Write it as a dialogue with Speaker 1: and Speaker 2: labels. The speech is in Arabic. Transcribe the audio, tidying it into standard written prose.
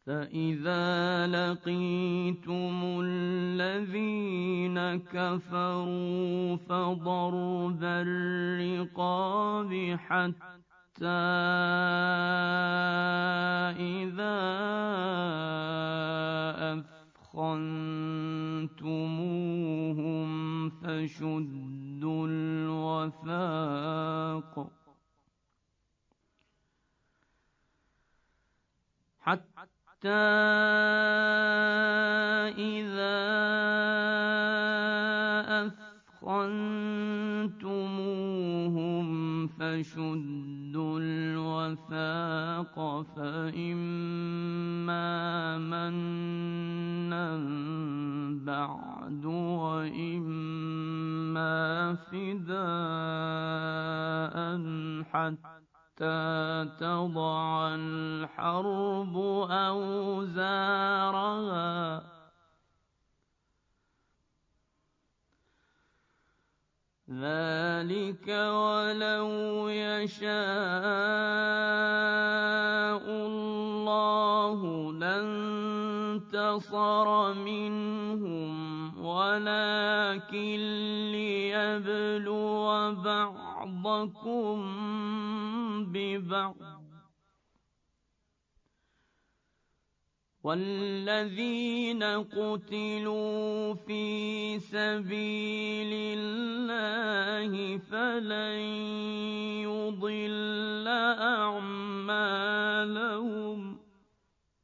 Speaker 1: فإذا لقيتم الذين كفروا فضرب الرقاب حتى إذا أثخنتموهم فشدوا الوثاق فإما منا بعد وإما فداء حتى تضع الحرب أوزارها ذلك ولو يشاء الله لانتصر منهم ولكن ليبلو بعضكم ببعض والذين قتلوا في سبيل الله فلن يضل أعمالهم